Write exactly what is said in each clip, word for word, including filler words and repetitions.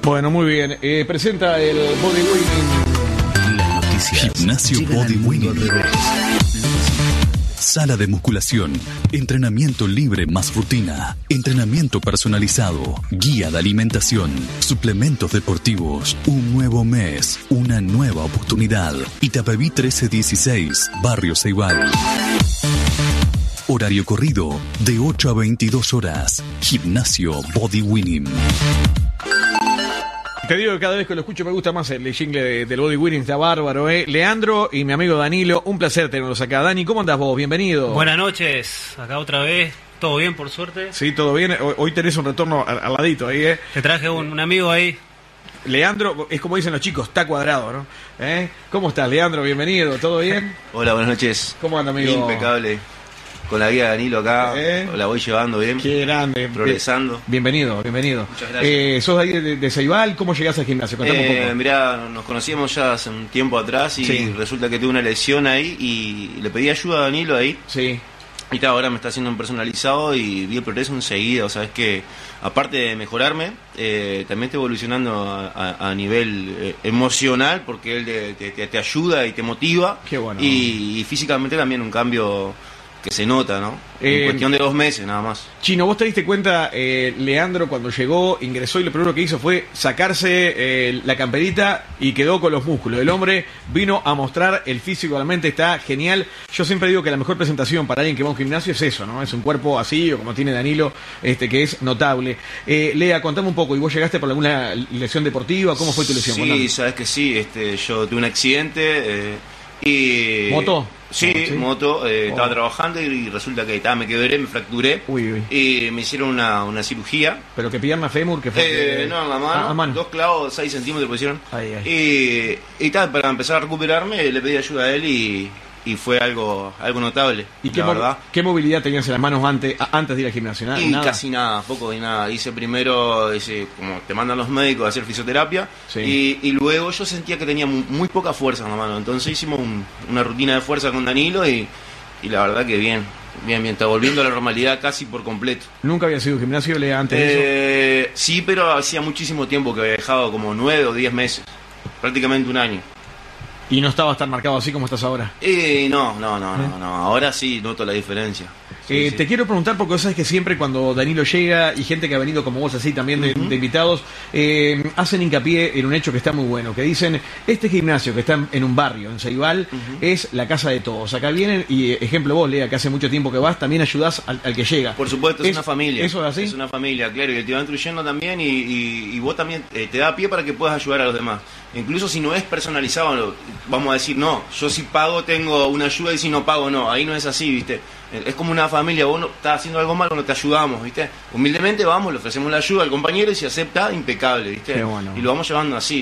Bueno, muy bien. Eh, presenta el Body Winning. Las noticias. Gimnasio Body Winning. Sala de musculación, entrenamiento libre más rutina, entrenamiento personalizado, guía de alimentación, suplementos deportivos, un nuevo mes, una nueva oportunidad. Itapeví trece dieciséis, Barrio Ceibal. Horario corrido de ocho a veintidós horas. Gimnasio Body Winning. Te digo que cada vez que lo escucho me gusta más el jingle de, del Body Winning, está bárbaro, ¿eh? Leandro y mi amigo Danilo, un placer tenerlos acá. Dani, ¿cómo andás vos? Bienvenido. Buenas noches, acá otra vez, todo bien por suerte. Sí, todo bien, hoy, hoy tenés un retorno al, al ladito ahí, ¿eh? Te traje un, un amigo ahí. Leandro, es como dicen los chicos, está cuadrado, ¿no? ¿Eh? ¿Cómo estás, Leandro? Bienvenido, ¿todo bien? Hola, buenas noches. ¿Cómo anda, amigo? Impecable. Con la guía de Danilo acá, ¿Eh? la voy llevando bien. Qué grande. Progresando. Bienvenido, bienvenido. Muchas gracias. Eh, ¿Sos de ahí de, de Ceibal? ¿Cómo llegás al gimnasio? Contame Eh, un poco. mirá, nos conocíamos ya hace un tiempo atrás y sí. resulta que tuve una lesión ahí y le pedí ayuda a Danilo ahí. Sí. Y tal, ahora me está haciendo un personalizado y vi el progreso enseguida. O sea, es que aparte de mejorarme, eh, también estoy evolucionando a, a, a nivel eh, emocional porque él te, te, te ayuda y te motiva. Qué bueno. Y, y físicamente también un cambio que se nota, ¿no? Eh, en cuestión de dos meses nada más. Chino, vos te diste cuenta, eh, Leandro cuando llegó, ingresó y lo primero que hizo fue sacarse eh, la camperita y quedó con los músculos. El hombre vino a mostrar el físico, realmente está genial. Yo siempre digo que la mejor presentación para alguien que va a un gimnasio es eso, ¿no? Es un cuerpo así, o como tiene Danilo, este que es notable. Eh, Lea, contame un poco, ¿y vos llegaste por alguna lesión deportiva? ¿Cómo fue tu lesión? Sí, Contame. sabes que sí, este, yo tuve un accidente eh, y... ¿Moto? Sí, oh, ¿sí? moto, eh, oh. estaba trabajando y resulta que estaba, me quebré, me fracturé uy, uy. y me hicieron una, una cirugía. ¿Pero que pierna fémur? Que fue eh, que... No, en la mano, ah, mano, dos clavos, seis centímetros pusieron. Ay, ay. Y, y tal, para empezar a recuperarme le pedí ayuda a él y, y fue algo algo notable. ¿Y qué, la mo- verdad. qué movilidad tenías en las manos antes, antes de ir al gimnasio? ¿Nada? Y ¿Nada? casi nada, poco y nada. Hice primero, hice, como te mandan los médicos a hacer fisioterapia, sí. y, y luego yo sentía que tenía muy, muy poca fuerza en la mano. Entonces hicimos un, una rutina de fuerza con Danilo y, y la verdad que bien, bien, bien. Está volviendo a la normalidad casi por completo. ¿Nunca había sido un gimnasio, Lea, antes de eso? Eh, sí, pero hacía muchísimo tiempo que había dejado, como nueve o diez meses, prácticamente un año. ¿Y no estabas tan marcado así como estás ahora? Eh, no, no, no, no, no. Ahora sí noto la diferencia. Sí, eh, sí. Te quiero preguntar porque vos sabes que siempre cuando Danilo llega y gente que ha venido como vos así también de, Uh-huh. de invitados, eh, hacen hincapié en un hecho que está muy bueno, que dicen, este gimnasio que está en, en un barrio, en Ceibal, Uh-huh. es la casa de todos. Acá vienen y, ejemplo vos, Lea, que hace mucho tiempo que vas, también ayudás al, al que llega. Por supuesto, es, es una familia. ¿Eso es así? Es una familia, claro, y él te va instruyendo también y, y, y vos también eh, te da pie para que puedas ayudar a los demás. Incluso si no es personalizado, vamos a decir, no, yo si pago tengo una ayuda y si no pago no, ahí no es así, ¿viste? Es como una familia, vos no, estás haciendo algo malo, no te ayudamos, ¿viste? Humildemente vamos, le ofrecemos la ayuda al compañero y si acepta, impecable, ¿viste? Qué bueno. Y lo vamos llevando así.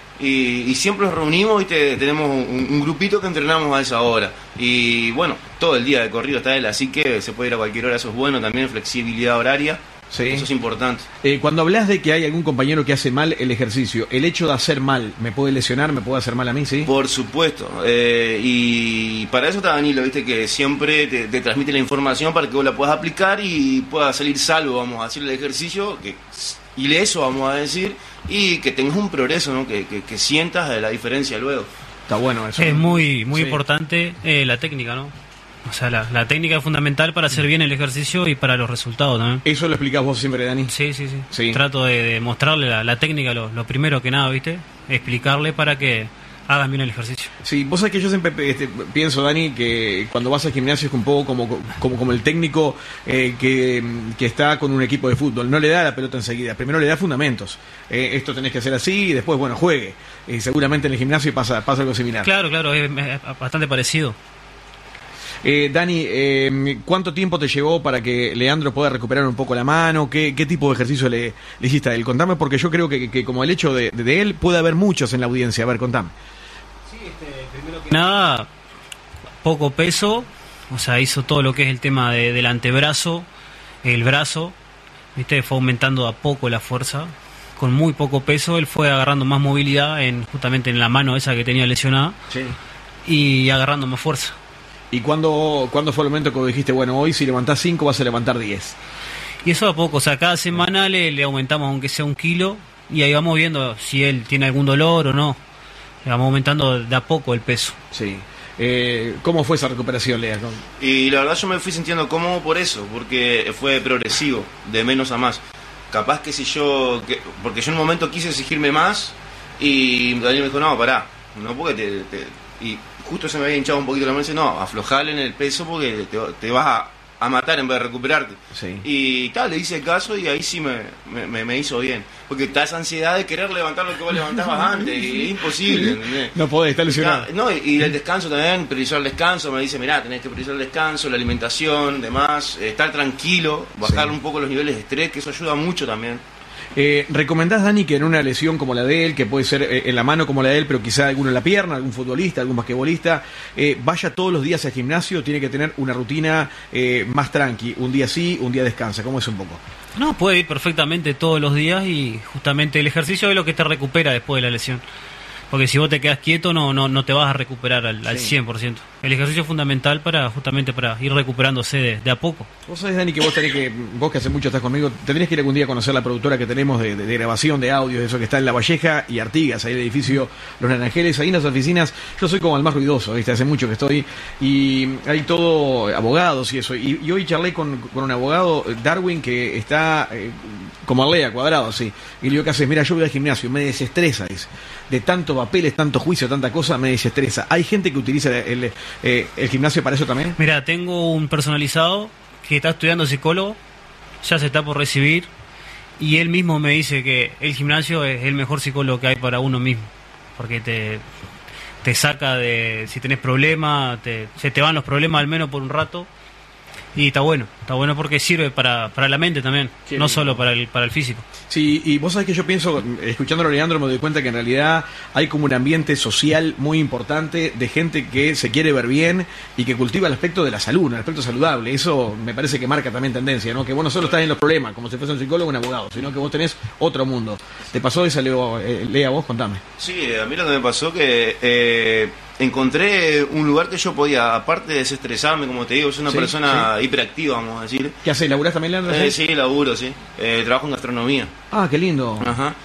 Y, y siempre nos reunimos, ¿viste? Tenemos un, un grupito que entrenamos a esa hora. Y bueno, todo el día de corrido está él, así que se puede ir a cualquier hora, eso es bueno, también flexibilidad horaria. Sí. Eso es importante. Eh, cuando hablas de que hay algún compañero que hace mal el ejercicio, el hecho de hacer mal, ¿me puede lesionar, me puede hacer mal a mí, sí? Por supuesto. Eh, y para eso está Danilo, viste, que siempre te, te transmite la información para que vos la puedas aplicar y puedas salir salvo, vamos a decir, el ejercicio, que ileso, vamos a decir, y que tengas un progreso, ¿no? Que, que, que sientas la diferencia luego. Está bueno eso. Es muy, muy Sí. importante eh, la técnica, ¿no? O sea, la, la técnica es fundamental para hacer bien el ejercicio y para los resultados también. Eso lo explicás vos siempre, Dani. Sí, sí, sí. Sí. Trato de, de mostrarle la, la técnica, lo, lo primero que nada, ¿viste? Explicarle para que hagan bien el ejercicio. Sí, vos sabés que yo siempre este, pienso, Dani, que cuando vas al gimnasio es un poco como, como, como el técnico eh, que, que está con un equipo de fútbol. No le da la pelota enseguida, primero le da fundamentos. Eh, esto tenés que hacer así y después, bueno, juegue. Y seguramente en el gimnasio pasa, pasa algo similar. Claro, claro, es, es bastante parecido. Eh, Dani, eh, ¿cuánto tiempo te llevó para que Leandro pueda recuperar un poco la mano? ¿Qué, qué tipo de ejercicio le, le hiciste a él? Contame, porque yo creo que, que como el hecho de, de él puede haber muchos en la audiencia. A ver, contame. Sí, este, primero que nada, poco peso, o sea, hizo todo lo que es el tema de, del antebrazo, el brazo, ¿viste? Fue aumentando a poco la fuerza, con muy poco peso, él fue agarrando más movilidad en justamente en la mano esa que tenía lesionada, Sí. y agarrando más fuerza. ¿Y cuándo, cuándo fue el momento que dijiste, bueno, hoy si levantás cinco vas a levantar diez? Y eso a poco, o sea, cada semana le, le aumentamos aunque sea un kilo y ahí vamos viendo si él tiene algún dolor o no. Vamos aumentando de a poco el peso. Sí. Eh, ¿Cómo fue esa recuperación, Lea? Y la verdad yo me fui sintiendo cómodo por eso, porque fue progresivo, de menos a más. Capaz que si yo... Que, porque yo en un momento quise exigirme más y Daniel me dijo, no, pará, no porque te... te y justo se me había hinchado un poquito la mano y dice, no, aflojale en el peso porque te, te vas a, a matar en vez de recuperarte. Sí. Y tal, le hice caso y ahí sí me, me, me hizo bien. Porque está esa ansiedad de querer levantar lo que vos levantabas antes y es imposible, ¿entendés? No podés, está lesionado. No, y, y el descanso también, priorizar el descanso, me dice, mirá, tenés que priorizar el descanso, la alimentación, demás, eh, estar tranquilo, bajar Sí. un poco los niveles de estrés, que eso ayuda mucho también. Eh, ¿Recomendás, Dani, que en una lesión como la de él, que puede ser eh, en la mano como la de él, pero quizá alguno en la pierna, algún futbolista, algún basquetbolista, eh, vaya todos los días al gimnasio? Tiene que tener una rutina eh, más tranqui, un día sí, un día descansa. ¿Cómo es un poco? No, puede ir perfectamente todos los días y justamente el ejercicio es lo que te recupera después de la lesión. Porque si vos te quedas quieto no no no te vas a recuperar al, al Sí. cien por ciento. El ejercicio es fundamental para justamente para ir recuperándose de, de a poco. Vos sabés, Dani, que vos tenés que, vos que hace mucho estás conmigo, tendrías que ir algún día a conocer la productora que tenemos de, de, de grabación de audios, eso que está en La Valleja y Artigas, ahí el edificio Los Naranjeles, ahí en las oficinas. Yo soy como el más ruidoso, ¿viste? Hace mucho que estoy, y hay todo abogados y eso. Y, y hoy charlé con, con un abogado, Darwin, que está eh, como Lea, cuadrado, así. Y le digo, ¿qué haces? Mira, yo voy al gimnasio, me desestresa, dice. De tanto papeles, tanto juicio, tanta cosa, me desestresa. ¿Hay gente que utiliza el, eh, el gimnasio para eso también? Mira, tengo un personalizado que está estudiando psicólogo, ya se está por recibir y él mismo me dice que el gimnasio es el mejor psicólogo que hay para uno mismo, porque te, te saca de si tenés problemas, te, se te van los problemas al menos por un rato y está bueno, está bueno porque sirve para, para la mente también, Qué no lindo. solo para el, para el físico. Sí, y vos sabés que yo pienso, escuchándolo a Leandro, me doy cuenta que en realidad hay como un ambiente social muy importante de gente que se quiere ver bien y que cultiva el aspecto de la salud, el aspecto saludable. Eso me parece que marca también tendencia, ¿no? Que vos no solo estás en los problemas, como si fuese un psicólogo o un abogado, sino que vos tenés otro mundo. ¿Te pasó esa, Leo, eh, Lea, vos? Contame. Sí, a mí lo que me pasó que eh, encontré un lugar que yo podía, aparte de desestresarme, como te digo, soy una Sí, persona hiperactiva, vamos a decir. ¿Qué haces? ¿Laburás también, Leandro? Eh, sí, laburo, sí. Eh, trabajo en gastronomía. Ah, qué lindo. Ajá.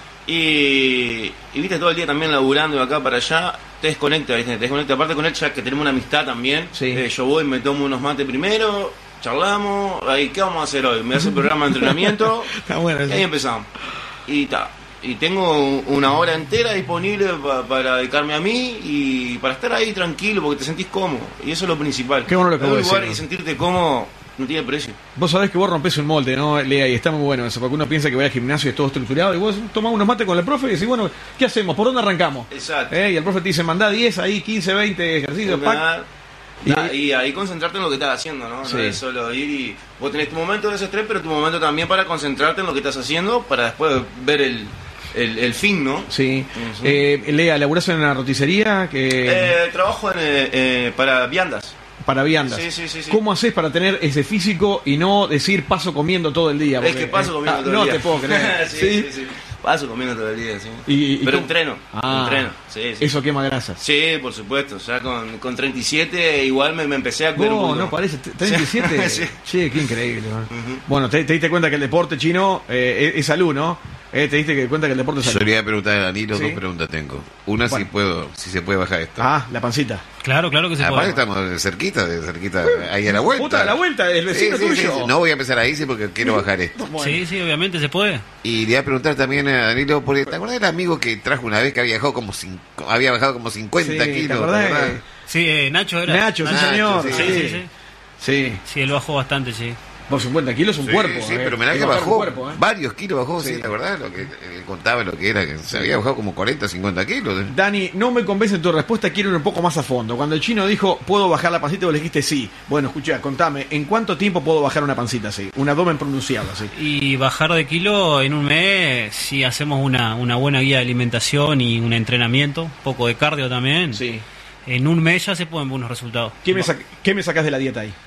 Y, y viste todo el día también laburando de acá para allá, te desconecta, ¿viste? Te desconecta. Aparte con él, ya que tenemos una amistad también. Sí. Eh, yo voy, me tomo unos mates primero, charlamos, ahí, ¿qué vamos a hacer hoy? Me hace el programa de entrenamiento Está bueno. y sí. ahí empezamos. Y ta. Y tengo una hora entera disponible pa- para dedicarme a mí y para estar ahí tranquilo porque te sentís cómodo. Y eso es lo principal. Qué bueno lo que En un vos lugar decís, y ¿no? sentirte cómodo no tiene precio. Vos sabés que vos rompés un molde, ¿no, Lea? Y está muy bueno eso, porque uno piensa que va al gimnasio y es todo estructurado, y vos tomás unos mates con el profe y decís, bueno, ¿qué hacemos? ¿Por dónde arrancamos? Exacto. ¿Eh? Y el profe te dice, mandá diez, ahí quince, veinte ejercicios, pack. Y, Y- y ahí concentrarte en lo que estás haciendo, ¿no? Sí. No es solo ir y... Vos tenés tu momento de desestrés, pero tu momento también para concentrarte en lo que estás haciendo para después ver el, el, el fin, ¿no? Sí. Ujú. Eh, Lea, ¿laburás en una roticería que Eh, trabajo en, eh, eh, para viandas. para viandas? Sí, sí, sí, sí. ¿Cómo haces para tener ese físico y no decir paso comiendo todo el día? Es Porque, que paso eh, comiendo ah, todo el no día. te puedo creer. sí, ¿Sí? sí, sí. Paso comiendo todo el día, sí. Y- y Pero cómo- entreno, Ah, entreno, sí, sí. Eso quema grasas. Sí, por supuesto. Ya con, con treinta y siete igual me, me empecé a cuidar un No, poquito no más. parece. treinta y siete. Sí. Che, qué increíble. ¿no? Bueno, te, te diste cuenta que el deporte chino eh, es, es salud, ¿no? Eh, te diste cuenta que el deporte es Yo salud. le iba a preguntar a Danilo, Sí. dos preguntas tengo. Una, ¿Cuál? si puedo, si se puede bajar esto. Ah, la pancita. Claro, claro que se Aparte puede. estamos de cerquita, de cerquita, ahí a la vuelta. Puta, a la vuelta, el vecino Sí, sí, sí, tuyo. sí. No voy a empezar ahí, sí, porque quiero bajar esto. Bueno. Sí, sí, obviamente se puede. Y le iba a preguntar también a Danilo, porque ¿te acuerdas del amigo que trajo una vez que había bajado como, cin- había bajado como cincuenta Sí, ¿te kilos? acordás? ¿te acordás? Sí, eh, Nacho era. Nacho, sí, Nacho, señor. sí, Sí, sí, sí. Sí, Sí, él bajó bastante, sí. por cincuenta kilos es un Sí, cuerpo. sí, eh. pero mirá Es que bajar un bajó cuerpo, eh. varios kilos, bajó, sí, Sí. la verdad, lo que él contaba lo que era, que se había bajado como cuarenta, cincuenta kilos. Dani, no me convence tu respuesta, quiero ir un poco más a fondo. Cuando el chino dijo, ¿puedo bajar la pancita? Vos le dijiste sí. Bueno, escucha, contame, ¿en cuánto tiempo puedo bajar una pancita así? Un abdomen pronunciado así. Y bajar de kilo en un mes, si hacemos una, una buena guía de alimentación y un entrenamiento, un poco de cardio también, Sí. en un mes ya se pueden buenos resultados. ¿Qué me, sac- ¿Qué me sacás de la dieta ahí?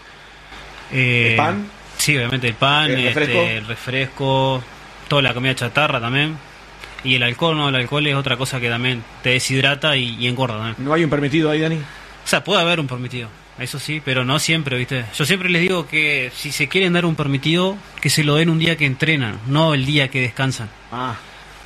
Eh, ¿El pan? Sí, obviamente el pan, ¿El refresco? este, el refresco, toda la comida chatarra también. Y el alcohol, ¿no? El alcohol es otra cosa que también te deshidrata y, y engorda también. ¿No hay un permitido ahí, Dani? O sea, puede haber un permitido, eso sí, pero no siempre, ¿viste? Yo siempre les digo que si se quieren dar un permitido, que se lo den un día que entrenan, no el día que descansan. Ah,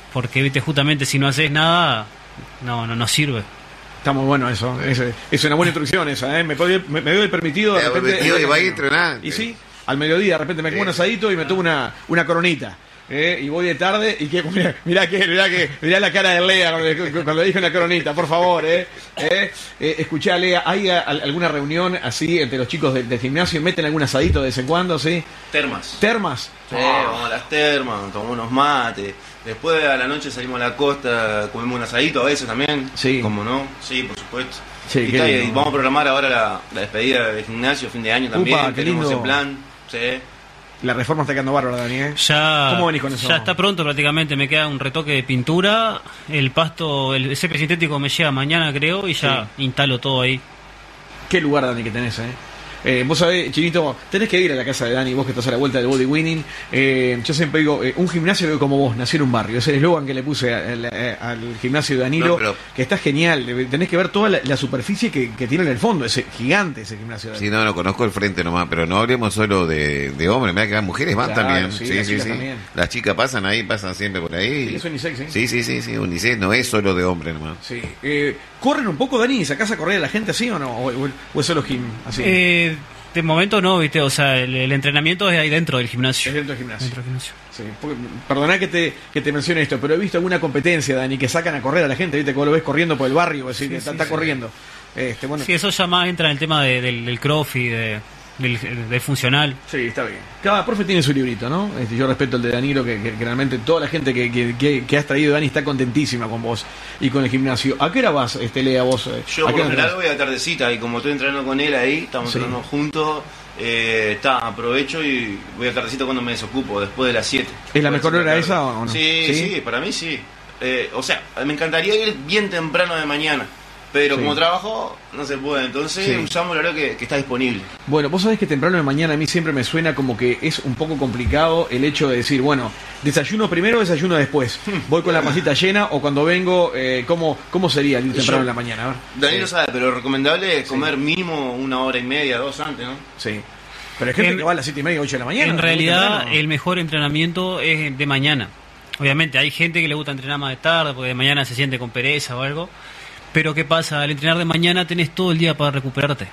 porque viste justamente si no haces nada, no, no, no sirve. Está muy bueno eso, es, es una buena instrucción esa, ¿eh? Me, podía, me, me doy permitido de Eh, repente, permitido y va a ir entrenando. Y sí, al mediodía de repente me como un asadito y me tomo una, una coronita. Eh, y voy de tarde y que mirá, mirá que mirá que mirá la cara de Lea cuando, cuando dije una coronita, por favor, eh, eh, eh escuchá, Lea, ¿hay a, a, alguna reunión así entre los chicos del, del gimnasio? ¿Meten algún asadito de vez en cuando, sí? Termas. ¿Termas? Sí, vamos a las termas, tomamos unos mates. Después a la noche salimos a la costa, comemos un asadito a veces también. Sí. ¿Cómo no? Sí, por supuesto. Sí, y, qué está, y lindo. vamos a programar ahora la, la despedida del gimnasio, fin de año también. Upa, qué tenemos lindo. en plan. Sí. La reforma está quedando bárbara, Dani, ¿eh? Ya, ¿Cómo venís con eso? Ya está pronto prácticamente, me queda un retoque de pintura, el pasto, el césped sintético me llega mañana creo y ya Sí. instalo todo ahí. Qué lugar, Dani, que tenés, eh. Eh, vos sabés, Chinito, tenés que ir a la casa de Dani, vos que estás a la vuelta del body winning. Eh, yo siempre digo, eh, un gimnasio como vos, nació en un barrio. Es el eslogan que le puse al, al gimnasio de Danilo, No, pero- que está genial. Tenés que ver toda la, la superficie que, que tiene en el fondo. Es gigante ese gimnasio de Sí, Danilo. no, no conozco el frente nomás, pero no hablemos solo de, de hombres, mira que las mujeres van Claro, también. sí, Sí, las sí, chicas sí. también. Las chicas pasan ahí, pasan siempre por ahí. Sí, es unisex, ¿sí? Sí, sí, sí, sí, unisex no es solo de hombres nomás. Sí. Eh, ¿Corren un poco, Dani? ¿Sacás a correr a la gente así o no? ¿O, o- o es solo gym así? Eh, de momento no, viste, o sea, el, el entrenamiento es ahí dentro del gimnasio. Es dentro del gimnasio. Dentro del gimnasio. Sí, porque- perdoná que te, que te mencione esto, pero he visto alguna competencia, Dani, que sacan a correr a la gente, ¿viste? Cuando lo ves corriendo por el barrio, decir, Sí, que está, sí, está sí. corriendo. Este, bueno, Sí, eso ya más entra en el tema de- del, del crossfit, de, del, del funcional. sí, está bien. Cada profe tiene su librito, ¿no? Este, yo respeto el de Danilo, que, que- que realmente toda la gente que, que, que, que has traído, Dani, está contentísima con vos y con el gimnasio. ¿A qué hora vas, este, Lea, vos? eh? Yo ¿A por qué lo hora general entras? voy a la tardecita y como estoy entrenando con él ahí, estamos Sí. entrenando juntos, eh, está, aprovecho y voy a la tardecita cuando me desocupo, después de las siete. ¿Es la Después mejor de hora las siete de la esa o no? Sí, ¿Sí? sí, para mí sí. Eh, o sea, me encantaría ir bien temprano de mañana, pero Sí. como trabajo no se puede, entonces Sí. usamos el horario que, que está disponible. Bueno, vos sabés que temprano de mañana a mí siempre me suena como que es un poco complicado el hecho de decir, bueno, desayuno primero o desayuno después. Voy con la pancita llena o cuando vengo, eh, ¿cómo, ¿cómo sería el ir temprano Yo- en la mañana? A ver. Danilo Sí. sabe, pero lo recomendable es comer mínimo una hora y media, dos antes, ¿no? Sí. Pero hay gente En- que va a las siete y media, ocho de la mañana. En muy realidad, temprano. el mejor entrenamiento es de mañana. Obviamente, hay gente que le gusta entrenar más de tarde porque de mañana se siente con pereza o algo. Pero ¿qué pasa? Al entrenar de mañana tenés todo el día para recuperarte.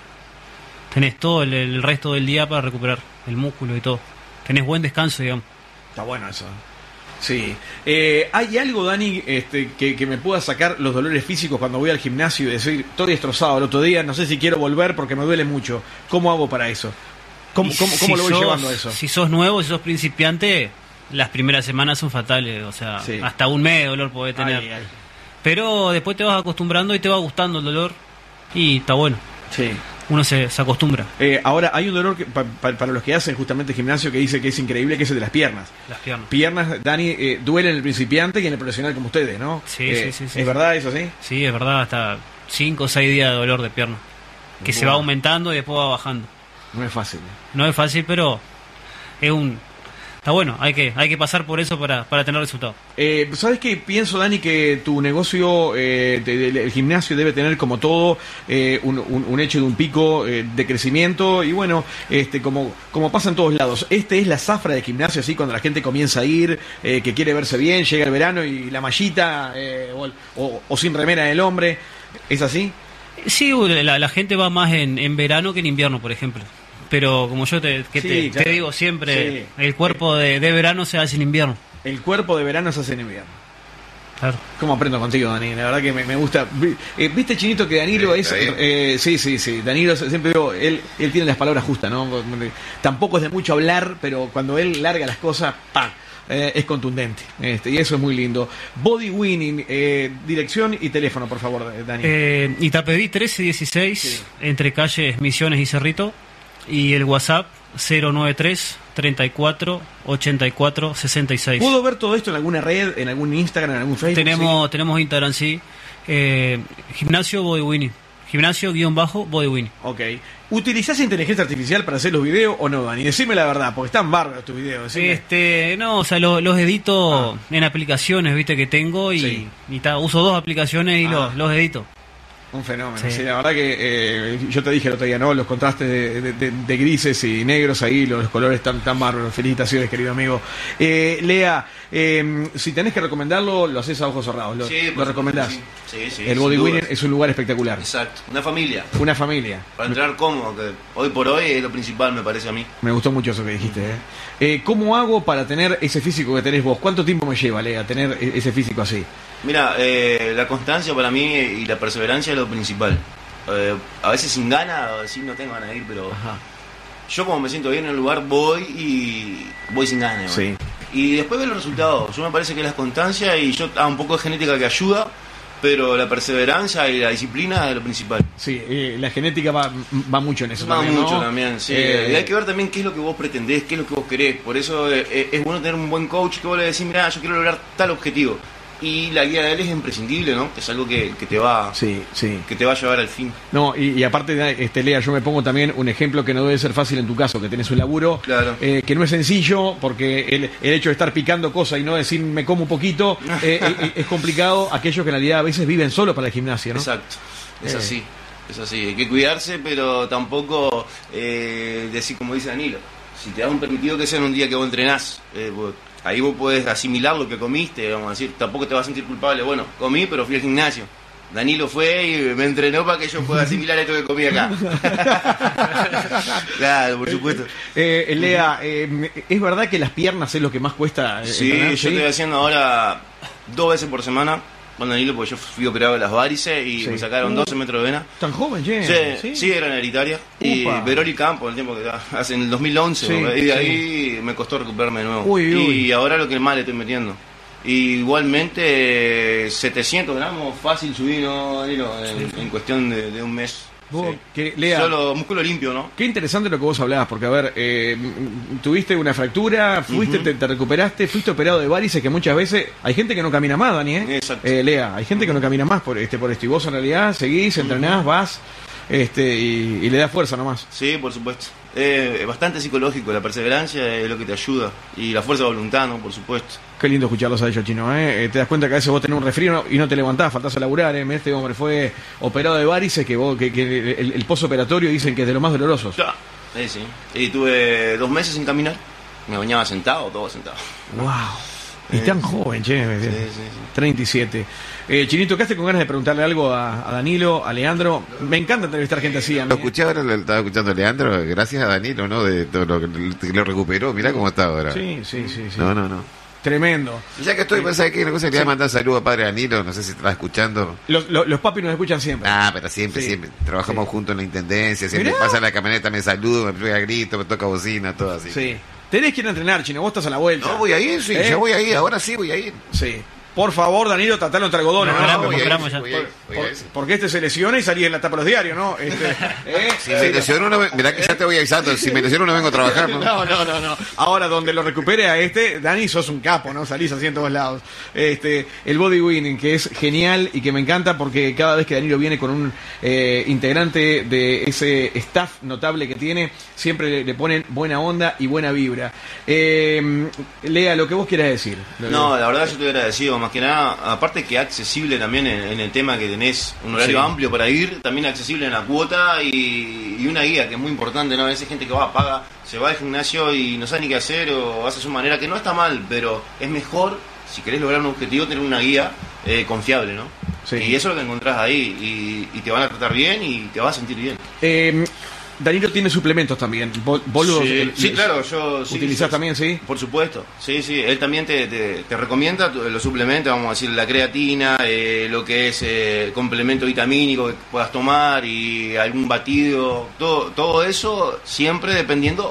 Tenés todo el, el resto del día para recuperar el músculo y todo. Tenés buen descanso, digamos. Está bueno eso. Sí. Eh, ¿Hay algo, Dani, este, que, que me pueda sacar los dolores físicos cuando voy al gimnasio y decir, estoy destrozado el otro día, no sé si quiero volver porque me duele mucho? ¿Cómo hago para eso? ¿Cómo, Y cómo, cómo si lo voy sos- llevando a eso? Si sos nuevo, si sos principiante, las primeras semanas son fatales. O sea, Sí. hasta un mes de dolor podés tener. Ay, ay. Pero después te vas acostumbrando y te va gustando el dolor. Y está bueno. Sí. Uno se, se acostumbra. Eh, ahora, hay un dolor que, pa- pa- para los que hacen justamente gimnasio que dice que es increíble, que es el de las piernas. Las piernas. Piernas, Dani, eh, duele en el principiante y en el profesional como ustedes, ¿no? Sí, Eh, sí, sí, sí. ¿Es verdad eso, sí? Sí, es verdad, hasta cinco o seis días de dolor de pierna. Que se Buah. va aumentando y después va bajando. No es fácil. No es fácil, pero es un... Está bueno, hay que, hay que pasar por eso para, para tener resultados. Eh, ¿Sabes qué? Pienso, Dani, que tu negocio, eh, de- de- el gimnasio debe tener como todo eh, un, un- un hecho de un pico eh, de crecimiento y bueno, este como, como pasa en todos lados. Este es la zafra de gimnasio, así cuando la gente comienza a ir, eh, que quiere verse bien, llega el verano y la mallita eh, o, el- o- o sin remera del hombre. ¿Es así? Sí, la, la gente va más en, en verano que en invierno, por ejemplo. Pero como yo te, que Sí, te, claro. te digo siempre, Sí. el cuerpo de, de verano se hace en invierno. El cuerpo de verano se hace en invierno. Claro. ¿Cómo aprendo contigo, Dani? La verdad que me, me gusta. Vi- eh, ¿Viste, Chinito, que Danilo Sí, es... está bien. eh, sí, sí, sí. Danilo, siempre digo, él, él tiene las palabras justas, ¿no? Tampoco es de mucho hablar, pero cuando él larga las cosas, ¡pam! Eh, es contundente. Este, y eso es muy lindo. Body Winning, eh, dirección y teléfono, por favor, Dani. Eh, Itapedí trece dieciséis, Sí. entre calles Misiones y Cerrito. Y el WhatsApp cero noventa y tres, treinta y cuatro, ochenta y cuatro, sesenta y seis. ¿Puedo ver todo esto en alguna red, en algún Instagram, en algún Facebook? Tenemos, tenemos Instagram, sí. Eh, gimnasio Body Winning. Gimnasio guión bajo Body Winning. Sí. Ok. ¿Utilizás inteligencia artificial para hacer los videos o no, Dani? Decime la verdad, porque están bárbaros tus videos. decime. Este, no, o sea, lo- los edito en aplicaciones, viste, que tengo y, Sí. y ta, uso dos aplicaciones y Ah. los, los edito. Un fenómeno, Sí. sí, la verdad que eh, yo te dije el otro día, ¿no? Los contrastes de, de- de- de grises y negros ahí, los colores tan, tan bárbaros. Felicitaciones, querido amigo. Eh, Lea, eh, si tenés que recomendarlo, lo haces a ojos cerrados, lo, Sí, lo por recomendás. supuesto, Sí, sí, sí, El sin Body dudas. Winning es un lugar espectacular. Exacto, una familia. Una familia. Para entrenar cómodo, que hoy por hoy es lo principal, me parece a mí. Me gustó mucho eso que dijiste. ¿eh? Eh, ¿Cómo hago para tener ese físico que tenés vos? ¿Cuánto tiempo me lleva, Lea, tener e- ese físico así? Mira, eh, la constancia para mí y la perseverancia es lo principal. Eh, a veces sin ganas, a veces no tengo ganas de ir, pero Ajá. yo como me siento bien en el lugar voy y voy sin ganas. Sí. ¿no? Y después veo los resultados. Yo me parece que la constancia y yo ah, un poco de genética que ayuda, pero la perseverancia y la disciplina es lo principal. Sí, eh, la genética va, va mucho en eso Va también, ¿no? mucho también, sí. Eh, Y hay que ver también qué es lo que vos pretendés, qué es lo que vos querés. Por eso eh, es bueno tener un buen coach que vos le decís, mirá, yo quiero lograr tal objetivo. Y la guía de él es imprescindible, ¿no? Es algo que, que te va Sí, sí. que te va a llevar al fin. No, y, y aparte, de, este, Lea, yo me pongo también un ejemplo que no debe ser fácil en tu caso, que tenés un laburo Claro. eh, que no es sencillo, porque el, el hecho de estar picando cosas y no decir me como un poquito, eh, eh, es complicado. Aquellos que en realidad a veces viven solo para el gimnasio, ¿no? Exacto, es Eh. así, es así. Hay que cuidarse, pero tampoco eh, decir como dice Danilo. Si te das un permitido que sea en un día que vos entrenás, eh, vos- ahí vos podés asimilar lo que comiste, vamos a decir, tampoco te vas a sentir culpable. Bueno, comí, pero fui al gimnasio. Danilo fue y me entrenó para que yo pueda asimilar esto que comí acá. Claro, por supuesto. Eh, Lea, eh, ¿es verdad que las piernas es lo que más cuesta eh, Sí, entrenar? yo estoy haciendo ahora dos veces por semana con Danilo, porque yo fui operado de las varices y Sí. me sacaron Uh. doce metros de vena. Tan joven, che. Sí, sí, era hereditaria. Y Upa. Veroli Campo, el tiempo que hace en el dos mil once, Sí, y de sí. ahí me costó recuperarme de nuevo. Uy, uy. Y ahora lo que más le estoy metiendo. Y igualmente, setecientos gramos fácil subí, ¿no, Danilo? En, en cuestión de, de un mes. Vos, Sí. que, Lea, Solo músculo limpio, ¿no? qué interesante lo que vos hablabas, porque a ver, eh, m- tuviste una fractura, fuiste, Ujú. te, te recuperaste, fuiste operado de varices, que muchas veces hay gente que no camina más, Dani, ¿eh? Exacto. Eh, Lea, hay gente que no camina más por este por esto, y vos en realidad seguís, entrenás, vas, este y, y le das fuerza nomás. Sí, por supuesto. Eh, es bastante psicológico, la perseverancia es lo que te ayuda. Y la fuerza de voluntad, ¿no? Por supuesto. Qué lindo escucharlos a ellos, Chino, ¿eh? Eh, Te das cuenta que a veces vos tenés un resfrío y no te levantás, faltás a laburar, ¿eh? Este hombre fue operado de varices, que, vos, que, que el, el posoperatorio dicen que es de los más dolorosos. Ya. Sí, sí. Y tuve dos meses sin caminar. Me bañaba sentado, todo sentado. Wow. Y Eh, tan joven, che. Sí, sí, sí. treinta y siete. Eh, Chinito, ¿qué con ganas de preguntarle algo a, a Danilo, a Leandro? Me encanta entrevistar gente así. A mí. Lo escuché ahora, lo estaba escuchando Leandro, gracias a Danilo, ¿no? De todo lo que lo recuperó, mirá cómo está ahora. Sí, sí, sí. sí. No, no, no. Tremendo. Ya que estoy, pues, ¿sabes qué? Una cosa que le voy a mandar saludos a padre Danilo, no sé si estás escuchando. Los, los, los papis nos escuchan siempre. Ah, pero siempre, Sí. siempre. Trabajamos Sí. juntos en la intendencia, siempre Mirá. pasa la camioneta, me saluda, me pega grito, me toca bocina, todo así. Sí. Tenés que ir a entrenar, Chino. Vos estás a la vuelta. No, voy a ir, sí, ¿Eh? ya voy a ir, ahora sí voy a ir. Sí. Por favor, Danilo, tratalo entre algodones, No, ¿no? esperamos, voy a ir, esperamos ya. voy a ir, voy a Por- ir, sí. porque este se lesiona y salís en la tapa de los diarios, ¿no? Este, ¿eh? Si me lesiono, no, mirá que ya te voy avisando, si me lesiono no vengo a trabajar, ¿no? No, no, no, no. Ahora, donde lo recupere a este, Dani, sos un capo, ¿no? Salís así en todos lados. Este, el body winning, que es genial y que me encanta porque cada vez que Danilo viene con un eh, integrante de ese staff notable que tiene, siempre le, le ponen buena onda y buena vibra. Eh, Lea, lo que vos quieras decir. No, la verdad yo estoy agradecido, más que nada, aparte que accesible también en, en el tema que tenés un horario Sí. amplio para ir, también accesible en la cuota y, y una guía que es muy importante, ¿no? A veces gente que va, paga, se va al gimnasio y no sabe ni qué hacer o hace su manera, que no está mal, pero es mejor, si querés lograr un objetivo, tener una guía eh, confiable, ¿no? Sí. Y eso es lo que encontrás ahí y, y te van a tratar bien y te vas a sentir bien. Eh, Danilo tiene suplementos también. Vos, vos los- Sí, el- sí, los- claro, yo sí, ¿Utilizás sí, también, sí? Por supuesto, sí, sí, él también te, te, te recomienda tu- los suplementos, vamos a decir, la creatina, eh, lo que es eh, complemento vitamínico que puedas tomar y algún batido, todo, todo eso siempre dependiendo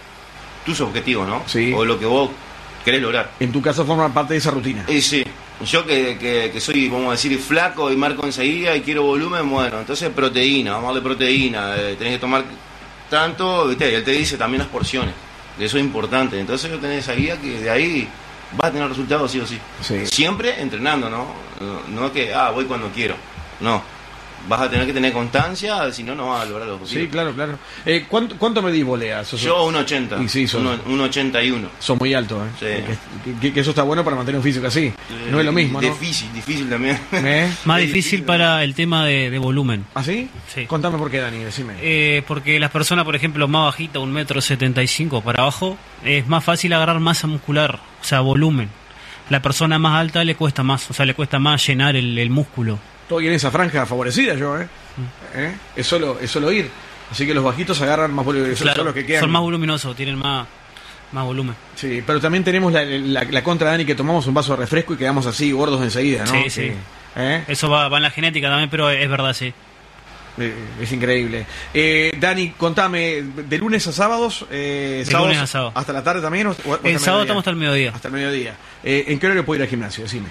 tus objetivos, ¿no? Sí. O lo que vos querés lograr. En tu caso forma parte de esa rutina. Y sí, yo que, que, que soy, vamos a decir, flaco y marco enseguida y quiero volumen, bueno, entonces proteína, vamos a darle proteína, eh, tenés que tomar tanto, ¿viste? Y él te dice también las porciones, que eso es importante, entonces yo tenés esa guía que de ahí vas a tener resultados sí o sí. Sí. Siempre entrenando, ¿no? No, no que, ah, voy cuando quiero, no. vas a tener que tener constancia, si no, no vas a lograr lo posible. Sí, claro, claro. Eh, ¿cuánto, ¿Cuánto medís, Bolea? ¿Sos, Yo uno ochenta. Y sí, sos- uno- uno ochenta y uno. sos muy alto, ¿eh? Sí. Que, que- que eso está bueno para mantener un físico así. No es lo mismo, ¿no? Difícil, difícil también. ¿Eh? Más Es difícil difícil. para el tema de, de volumen. ¿Ah, sí? Sí. Contame por qué, Dani, decime. Eh, porque las personas, por ejemplo, más bajitas, un metro setenta y cinco para abajo, es más fácil agarrar masa muscular, o sea, volumen. La persona más alta le cuesta más, o sea, le cuesta más llenar el, el músculo. Estoy en esa franja favorecida yo, ¿eh? ¿Eh? Es solo es solo ir. Así que los bajitos agarran más volumen. Son- Claro, son los que quedan. son más voluminosos, tienen más, más volumen. Sí, pero también tenemos la, la, la contra, Dani, que tomamos un vaso de refresco y quedamos así gordos enseguida, ¿no? Sí, sí. ¿Eh? Eso va, va en la genética también, pero es verdad, sí. Eh, Es increíble. Eh, Dani, contame, de lunes a sábados, eh, De sábados lunes a sábado. ¿hasta la tarde también? O, o hasta El sábado mediodía? estamos hasta el mediodía. Hasta el mediodía. Eh, ¿En qué horario puedo ir al gimnasio? Decime.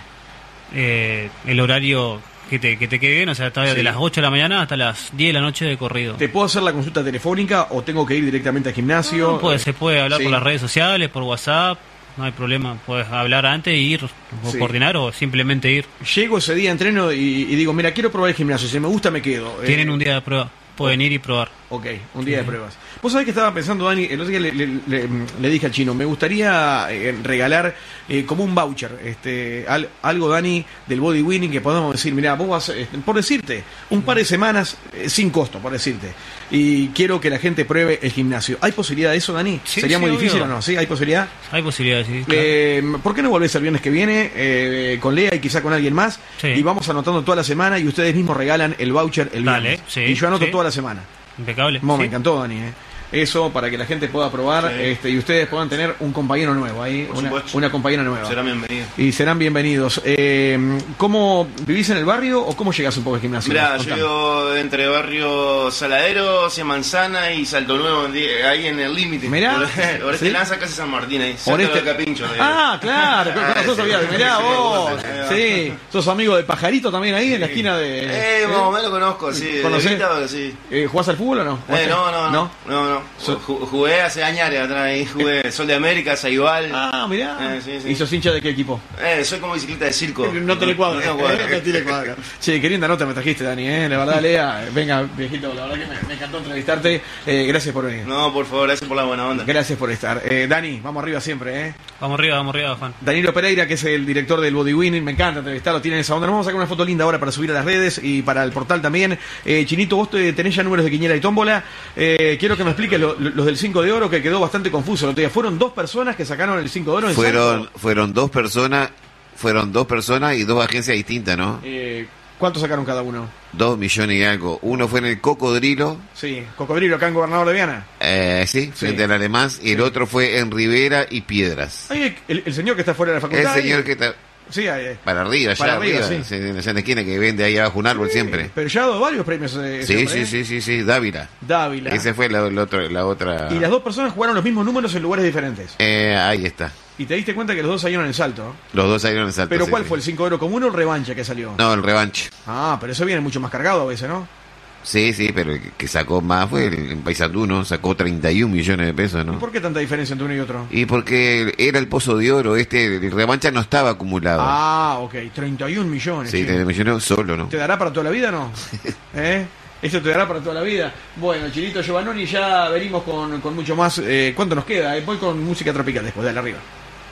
Eh, el horario que te, que te quede bien, o sea, está Sí. de las ocho de la mañana hasta las diez de la noche de corrido. ¿Te puedo hacer la consulta telefónica o tengo que ir directamente al gimnasio? No, puede, se puede hablar Sí. por las redes sociales, por WhatsApp, no hay problema. Puedes hablar antes e ir, o Sí. coordinar o simplemente ir. Llego ese día, entreno y, y digo, mira, quiero probar el gimnasio. Si me gusta, me quedo. Eh, Tienen un día de prueba, pueden ir y probar. Ok, un día de pruebas. Vos sabés que estaba pensando, Dani, el otro día le, le- le- le dije al chino, me gustaría eh, regalar eh, como un voucher, este, al- algo, Dani, del body winning, que podamos decir, mira, vos vas, eh, por decirte, un par de semanas eh, sin costo, por decirte, y quiero que la gente pruebe el gimnasio. ¿Hay posibilidad de eso, Dani? Sí, ¿Sería sí, muy obvio. difícil o no? ¿Sí? ¿Hay posibilidad? Hay posibilidades, sí. claro. Eh, ¿Por qué no volvés el viernes que viene eh, con Lea y quizá con alguien más? Sí. Y vamos anotando toda la semana y ustedes mismos regalan el voucher el Dale, viernes. sí, y yo anoto sí. toda la semana. Impecable. Mo, me sí. encantó, Dani. ¿eh? Eso para que la gente pueda probar Sí. este, y ustedes puedan tener un compañero nuevo ahí, Por una, supuesto. una compañera nueva. Será bienvenido. Y serán bienvenidos. Eh, ¿Cómo vivís en el barrio o cómo llegás un poco al gimnasio? Mirá, yo Contame. vivo entre barrio Saladero, Hacia Manzana y Salto Nuevo, ahí en el límite. Mirá. Oreste ¿Sí? Lanza, casi San Martín, ahí. Cerca Oreste- de Capincho. de- Ah, claro, Ah, sos sí, sabías, sí, mirá sí, vos, sí, sí, sí, sos amigo de Pajarito también ahí en la esquina de... Eh, más o menos conozco, sí. de ¿Conocés? vista, pero sí. Eh, ¿Jugás al fútbol o no? Eh, ¿Jugaste? no, no, no, no, no. So- Ju- Jugué hace años atrás ahí, jugué Sol de América, Saibal. Ah, mirá. Eh, sí, sí. ¿Y sos hincha de qué equipo? Eh, soy como bicicleta de circo. No te le cuadro. No te cuadro. No te le cuadro. Che, qué linda nota me trajiste, Dani, ¿eh? La verdad, Lea, venga, viejito, la verdad que me, me encantó entrevistarte. Eh, gracias por venir. No, por favor, gracias por la buena onda. Gracias por estar. Eh, Dani, vamos arriba siempre, ¿eh? Vamos arriba, vamos arriba, Juan. Danilo Pereira, que es el director del Body Winning, me encanta entrevistarlo, tienen esa onda. Nos vamos a sacar una foto linda ahora para subir a las redes y para el portal también. Eh, Chinito, vos te- tenés ya números de quiniela y tómbola. Eh, quiero que me expliques lo- lo- los del cinco de oro, que quedó bastante confuso el otro día. Fueron dos personas que sacaron el cinco de oro en Fueron, Salto. fueron dos personas, fueron dos personas y dos agencias distintas, ¿no? Eh, ¿Cuánto sacaron cada uno? Dos millones y algo. Uno fue en el Cocodrilo, Sí, Cocodrilo, acá en Gobernador de Viana. eh, sí, Sí. frente al Alemán, y el Sí. otro fue en Rivera y Piedras. Ahí el, el señor que está fuera de la El facultad. señor ahí. que está Sí, ahí, eh. para arriba, allá Para arriba, arriba, sí. en la en la esquina que vende ahí abajo un árbol siempre. Pero ya ha dado varios premios. eh, ese Sí, hombre, sí, ¿eh? sí, sí, sí, Dávila. Dávila. Ese fue la, la otra, la otra. Y las dos personas jugaron los mismos números en lugares diferentes. Eh, ahí está. Y te diste cuenta que los dos salieron en el salto. Los dos salieron en salto. Pero sí, ¿cuál sí. fue el cinco de oro común o el revancha que salió? No, el revanche. Ah, pero eso viene mucho más cargado a veces, ¿no? Sí, sí, pero el que- que sacó más fue el, en Paysandú, ¿no? Sacó treinta y un millones de pesos, ¿Y ¿no? por qué tanta diferencia entre uno y otro? Y porque era el pozo de oro, este, el revancha no estaba acumulado. Ah, ok, treinta y un millones. sí, che. treinta millones solo, ¿no? ¿Te dará para toda la vida o no? ¿Eh? ¿Esto te dará para toda la vida? Bueno, Chilito Giovannoni, ya venimos con, con mucho más. Eh, ¿Cuánto nos queda? Eh, voy con música tropical después, dale arriba.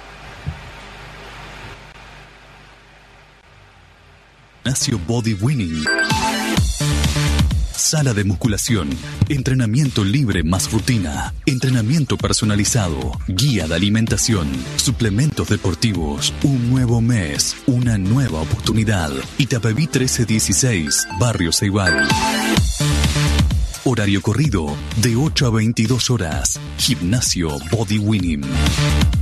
Gimnasio Body Winning. Sala de musculación, entrenamiento libre más rutina, entrenamiento personalizado, guía de alimentación, suplementos deportivos, un nuevo mes, una nueva oportunidad. Itapeví trece dieciséis, Barrio Ceibal. Horario corrido de ocho a veintidós horas. Gimnasio Body Winning.